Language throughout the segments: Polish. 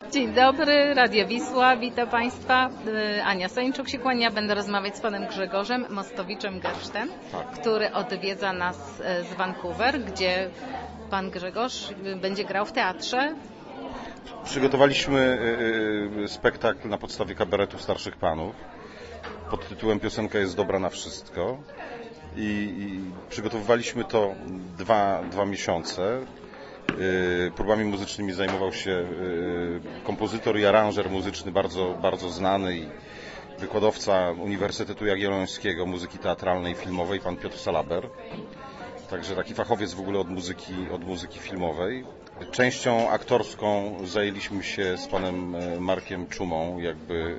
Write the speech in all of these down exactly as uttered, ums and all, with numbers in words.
Dzień dobry, Radio Wisła, witam Państwa. Ania Sończuk się kłania. Będę rozmawiać z panem Grzegorzem Mostowiczem-Gersztem, tak. który odwiedza nas z Vancouver, gdzie pan Grzegorz będzie grał w teatrze. Przygotowaliśmy spektakl na podstawie kabaretu Starszych Panów pod tytułem Piosenka jest dobra na wszystko i, i przygotowywaliśmy to dwa, dwa miesiące. Próbami muzycznymi zajmował się kompozytor i aranżer muzyczny bardzo, bardzo znany i wykładowca Uniwersytetu Jagiellońskiego Muzyki Teatralnej i Filmowej, pan Piotr Salaber. Także taki fachowiec w ogóle od muzyki, od muzyki filmowej. Częścią aktorską zajęliśmy się z panem Markiem Czumą, jakby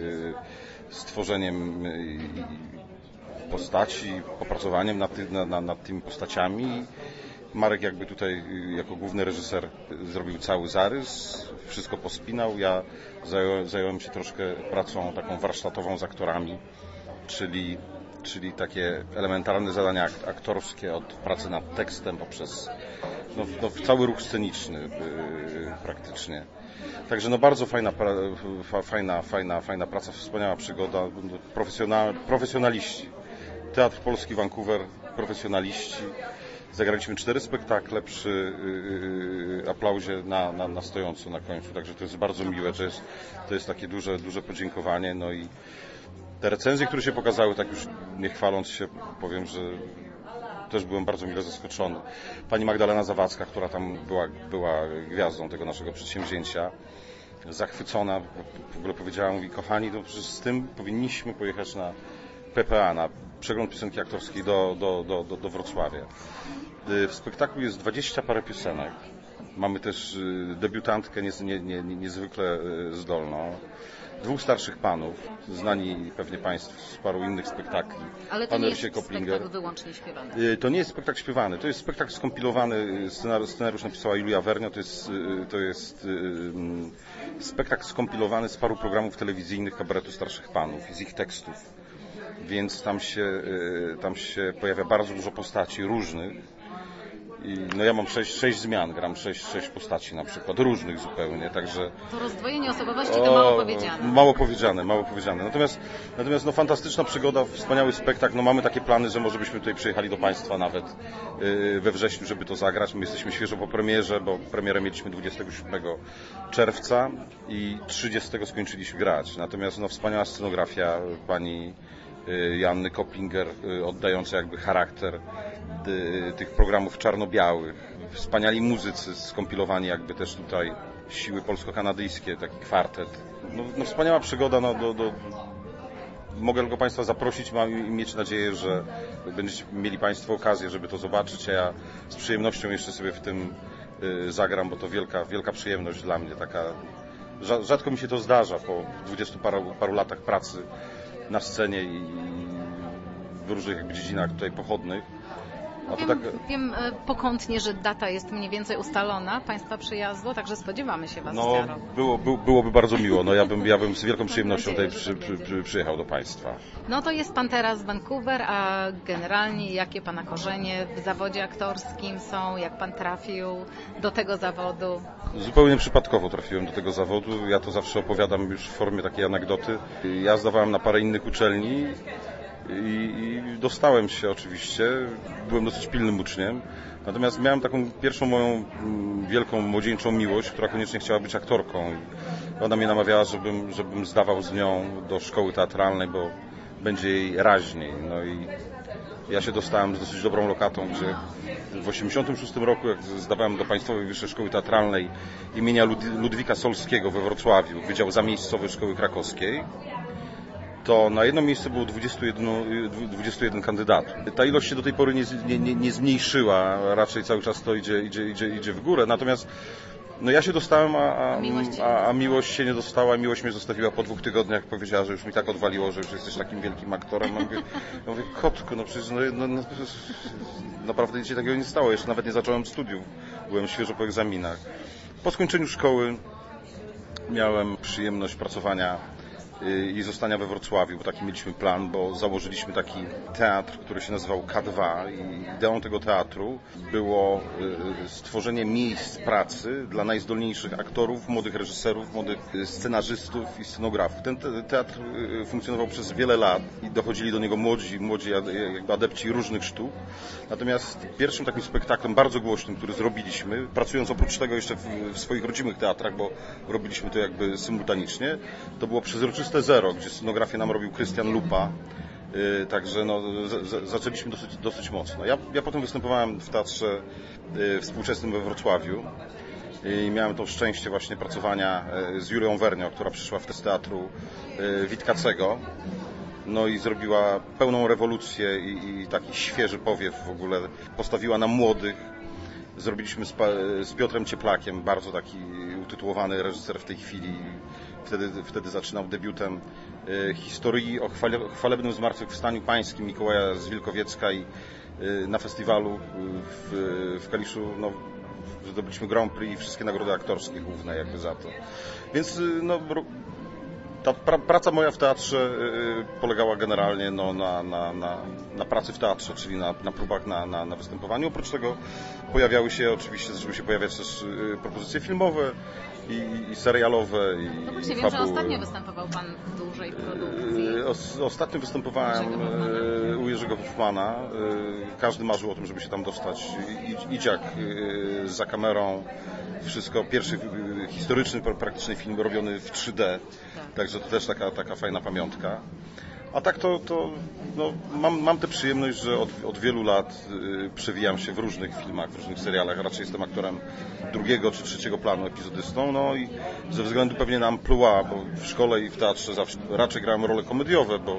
stworzeniem postaci, popracowaniem nad, ty, nad, nad tymi postaciami. Marek jakby tutaj jako główny reżyser zrobił cały zarys, wszystko pospinał. Ja zająłem, zająłem się troszkę pracą taką warsztatową z aktorami, czyli, czyli takie elementarne zadania aktorskie od pracy nad tekstem poprzez no, no, cały ruch sceniczny yy, praktycznie. Także no bardzo fajna, fajna, fajna, fajna praca, wspaniała przygoda, profesjonal, profesjonaliści. Teatr Polski Vancouver, profesjonaliści. Zagraliśmy cztery spektakle przy yy, aplauzie na, na, na stojąco na końcu, także to jest bardzo miłe, to jest, to jest takie duże, duże podziękowanie. No i te recenzje, które się pokazały, tak już nie chwaląc się, powiem, że też byłem bardzo mile zaskoczony. Pani Magdalena Zawadzka, która tam była, była gwiazdą tego naszego przedsięwzięcia, zachwycona, w ogóle powiedziała, mówi, kochani, no przecież z tym powinniśmy pojechać na P P A, na przegląd piosenki aktorskiej do, do, do, do, do Wrocławia. W spektaklu jest dwadzieścia parę piosenek. Mamy też debiutantkę niez, nie, nie, niezwykle zdolną. Dwóch starszych panów, znani pewnie Państwu z paru innych spektakli. Ale to Pan nie Rysiek jest Koplinger. spektakl wyłącznie śpiewany. To nie jest spektakl śpiewany, to jest spektakl skompilowany, scenariusz, scenariusz napisała Julia Wernio, to jest, to jest spektakl skompilowany z paru programów telewizyjnych kabaretu Starszych Panów i z ich tekstów. Więc tam się, tam się pojawia bardzo dużo postaci różnych. I no ja mam sześć, sześć zmian, gram sześć, sześć postaci na przykład, różnych zupełnie, także... To rozdwojenie osobowości to mało powiedziane. Mało powiedziane, mało powiedziane. Natomiast, natomiast no fantastyczna przygoda, wspaniały spektakl, no mamy takie plany, że może byśmy tutaj przyjechali do Państwa nawet yy, we wrześniu, żeby to zagrać. My jesteśmy świeżo po premierze, bo premierę mieliśmy dwudziestego siódmego czerwca i trzydziestego skończyliśmy grać. Natomiast no wspaniała scenografia pani Joanny Koplinger, oddająca jakby charakter tych programów czarno-białych. Wspaniali muzycy, skompilowani jakby też tutaj siły polsko-kanadyjskie, taki kwartet. No, no wspaniała przygoda, no, do, do... mogę tylko Państwa zaprosić, mam i mieć nadzieję, że będziecie mieli Państwo okazję, żeby to zobaczyć, a ja z przyjemnością jeszcze sobie w tym y, zagram, bo to wielka, wielka przyjemność dla mnie, taka... Rzadko mi się to zdarza po dwudziestu paru, paru latach pracy na scenie i w różnych jakby dziedzinach tutaj pochodnych. A wiem, to tak... wiem pokątnie, że data jest mniej więcej ustalona Państwa przyjazdu, także spodziewamy się Was no, z Jarą. Było, by, byłoby bardzo miło. No, ja, bym, ja bym z wielką przyjemnością tutaj przy, przy, przy, przyjechał do Państwa. No to jest Pan teraz z Vancouver, a generalnie jakie Pana korzenie w zawodzie aktorskim są? Jak Pan trafił do tego zawodu? Zupełnie przypadkowo trafiłem do tego zawodu. Ja to zawsze opowiadam już w formie takiej anegdoty. Ja zdawałem na parę innych uczelni i, i dostałem się oczywiście. Byłem dosyć pilnym uczniem. Natomiast miałem taką pierwszą moją wielką młodzieńczą miłość, która koniecznie chciała być aktorką. I ona mnie namawiała, żebym, żebym zdawał z nią do szkoły teatralnej, bo będzie jej raźniej. No i ja się dostałem z dosyć dobrą lokatą, gdzie w osiemdziesiątym szóstym roku, jak zdawałem do Państwowej Wyższej Szkoły Teatralnej imienia Ludwika Solskiego we Wrocławiu, Wydział Zamiejscowy Szkoły Krakowskiej, to na jedno miejsce było dwudziestu jeden, dwudziestu jeden kandydatów. Ta ilość się do tej pory nie, nie, nie, nie zmniejszyła, raczej cały czas to idzie, idzie, idzie, idzie w górę. Natomiast no ja się dostałem, a, a, a, a miłość się nie dostała. Miłość mnie zostawiła po dwóch tygodniach. Powiedziała, że już mi tak odwaliło, że już jesteś takim wielkim aktorem. Ja mówię, ja mówię kotku, no przecież no, no, no, naprawdę nic się takiego nie stało. Jeszcze nawet nie zacząłem studiów. Byłem świeżo po egzaminach. Po skończeniu szkoły miałem przyjemność pracowania i zostania we Wrocławiu, bo taki mieliśmy plan, bo założyliśmy taki teatr, który się nazywał K dwa i ideą tego teatru było stworzenie miejsc pracy dla najzdolniejszych aktorów, młodych reżyserów, młodych scenarzystów i scenografów. Ten teatr funkcjonował przez wiele lat i dochodzili do niego młodzi, młodzi jakby adepci różnych sztuk. Natomiast pierwszym takim spektaklem bardzo głośnym, który zrobiliśmy, pracując oprócz tego jeszcze w, w swoich rodzimych teatrach, bo robiliśmy to jakby symultanicznie, to było Przezroczyste Zero, gdzie scenografię nam robił Krystian Lupa. Yy, także no, z, z, zaczęliśmy dosyć, dosyć mocno. Ja, ja potem występowałem w Teatrze yy, Współczesnym we Wrocławiu i miałem to szczęście właśnie pracowania yy, z Julią Wernio, która przyszła w z teatru yy, Witkacego. No i zrobiła pełną rewolucję i, i taki świeży powiew w ogóle. Postawiła na młodych. Zrobiliśmy z, z Piotrem Cieplakiem, bardzo taki utytułowany reżyser w tej chwili. Wtedy, wtedy zaczynał debiutem y, historii o chwale, chwalebnym zmartwychwstaniu pańskim Mikołaja z Wilkowiecka i y, na festiwalu w, w Kaliszu no, zdobyliśmy Grand Prix i wszystkie nagrody aktorskie główne jakby za to. Więc y, no, ta pra, praca moja w teatrze y, polegała generalnie no, na, na, na, na pracy w teatrze, czyli na, na próbach, na, na, na występowaniu. Oprócz tego pojawiały się oczywiście, zaczęły się pojawiać też y, propozycje filmowe i, i serialowe. I, no właśnie, i wiem, fabuły. że ostatnio występował Pan w dużej produkcji. Y, os, ostatnio występowałem y, u Jerzego Hoffmana. Y, każdy marzył o tym, żeby się tam dostać. I, Idziak y, za kamerą. Wszystko, pierwszy y, historyczny, praktyczny film robiony w trzy D. Tak. Także to też taka, taka fajna pamiątka. A tak to, to no, mam, mam tę przyjemność, że od, od wielu lat y, przewijam się w różnych filmach, w różnych serialach. Raczej jestem aktorem drugiego czy trzeciego planu, epizodystą. No i ze względu pewnie na amplua, bo w szkole i w teatrze zawsze raczej grałem role komediowe, bo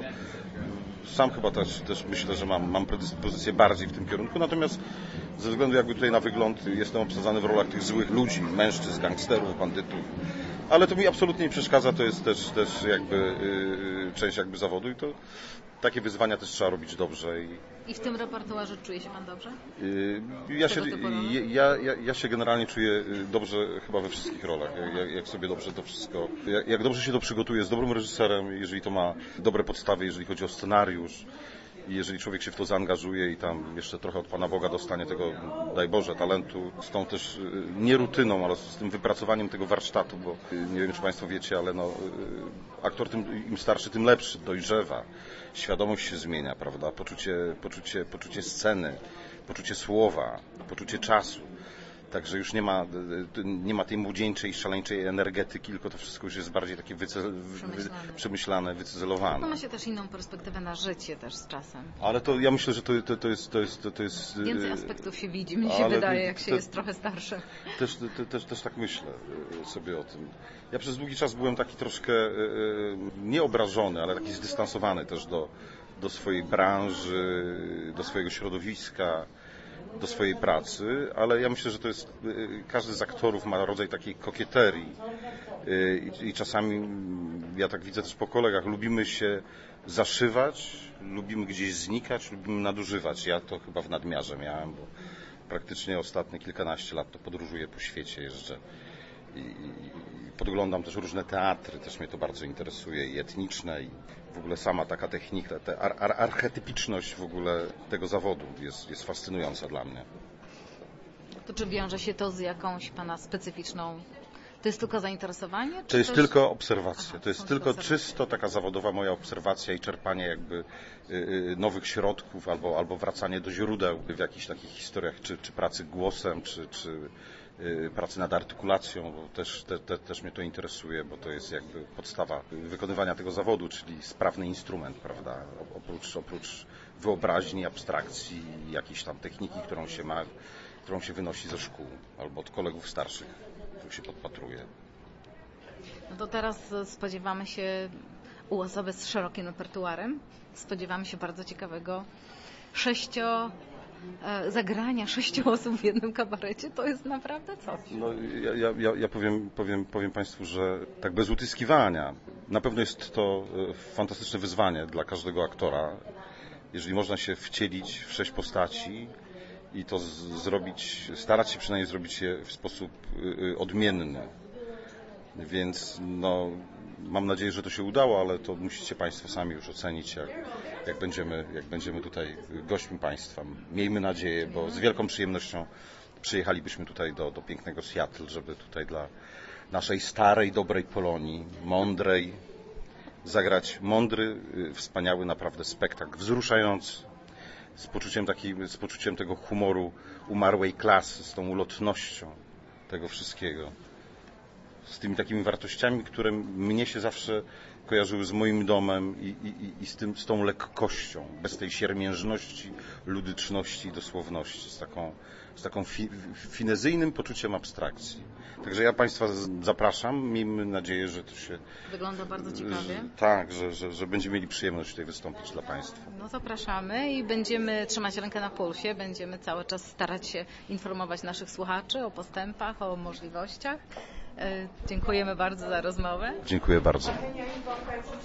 sam chyba też, też myślę, że mam, mam predyspozycję bardziej w tym kierunku. Natomiast ze względu jakby tutaj na wygląd jestem obsadzany w rolach tych złych ludzi, mężczyzn, gangsterów, bandytów. Ale to mi absolutnie nie przeszkadza, to jest też, też jakby yy, część jakby zawodu i to takie wyzwania też trzeba robić dobrze. I, I w tym repertuarze czuje się Pan dobrze? Yy, ja, się, ja, ja, ja się generalnie czuję dobrze chyba we wszystkich rolach, jak, jak sobie dobrze to wszystko, jak, jak dobrze się to przygotuje z dobrym reżyserem, jeżeli to ma dobre podstawy, jeżeli chodzi o scenariusz. I jeżeli człowiek się w to zaangażuje i tam jeszcze trochę od Pana Boga dostanie tego, daj Boże, talentu, z tą też nie rutyną, ale z tym wypracowaniem tego warsztatu, bo nie wiem, czy Państwo wiecie, ale no, aktor tym im starszy, tym lepszy, dojrzewa, świadomość się zmienia, prawda, poczucie, poczucie, poczucie sceny, poczucie słowa, poczucie czasu. Także już nie ma, nie ma tej młodzieńczej, szaleńczej energetyki, tylko to wszystko już jest bardziej takie wyce, przemyślane. Wy, przemyślane, wycyzelowane. No ma się też inną perspektywę na życie też z czasem. Ale to ja myślę, że to, to, to, jest, to, jest, to jest... Więcej aspektów się widzi, mi się wydaje, jak się to, jest trochę starszy. Też, te, też, też tak myślę sobie o tym. Ja przez długi czas byłem taki troszkę nieobrażony, ale taki zdystansowany też do, do swojej branży, do swojego środowiska, do swojej pracy, ale ja myślę, że to jest, każdy z aktorów ma rodzaj takiej kokieterii i, i czasami, ja tak widzę też po kolegach, lubimy się zaszywać, lubimy gdzieś znikać, lubimy nadużywać. Ja to chyba w nadmiarze miałem, bo praktycznie ostatnie kilkanaście lat to podróżuję po świecie, jeżdżę i, i podglądam też różne teatry, też mnie to bardzo interesuje i etniczne i w ogóle sama taka technika, ta ar, ar, archetypiczność w ogóle tego zawodu jest, jest fascynująca dla mnie. To czy wiąże się to z jakąś Pana specyficzną... To jest tylko zainteresowanie? Czy to jest też... tylko obserwacja. Aha, to jest tylko czysto taka zawodowa moja obserwacja i czerpanie jakby y, nowych środków albo, albo wracanie do źródeł w jakichś takich historiach, czy, czy pracy głosem, czy, czy y, pracy nad artykulacją, bo też, te, te, też mnie to interesuje, bo to jest jakby podstawa wykonywania tego zawodu, czyli sprawny instrument, prawda? Oprócz, oprócz wyobraźni, abstrakcji, jakiejś tam techniki, którą się ma, którą się wynosi ze szkół albo od kolegów starszych, których się podpatruje. No to teraz spodziewamy się u osoby z szerokim repertuarem, spodziewamy się bardzo ciekawego sześcio zagrania sześciu osób w jednym kabarecie. To jest naprawdę coś. No, ja ja, ja powiem, powiem, powiem Państwu, że tak bez utyskiwania, na pewno jest to fantastyczne wyzwanie dla każdego aktora, jeżeli można się wcielić w sześć postaci i to z, zrobić, starać się przynajmniej zrobić je w sposób y, odmienny. Więc no, mam nadzieję, że to się udało, ale to musicie Państwo sami już ocenić, jak, jak, będziemy, jak będziemy tutaj gośćmi Państwa. Miejmy nadzieję, bo z wielką przyjemnością przyjechalibyśmy tutaj do, do pięknego Seattle, żeby tutaj dla naszej starej, dobrej Polonii, mądrej, zagrać mądry, wspaniały naprawdę spektakl, wzruszający, z poczuciem, takiej, z poczuciem tego humoru umarłej klasy, z tą ulotnością tego wszystkiego, z tymi takimi wartościami, które mnie się zawsze kojarzyły z moim domem i, i, i z, tym, z tą lekkością, bez tej siermiężności, ludyczności i dosłowności, z taką, z taką fi, finezyjnym poczuciem abstrakcji. Także ja Państwa zapraszam, miejmy nadzieję, że to się... Wygląda bardzo ciekawie. Tak, że, że, że będziemy mieli przyjemność tutaj wystąpić dla Państwa. No zapraszamy i będziemy trzymać rękę na pulsie, będziemy cały czas starać się informować naszych słuchaczy o postępach, o możliwościach. Dziękujemy bardzo za rozmowę. Dziękuję bardzo.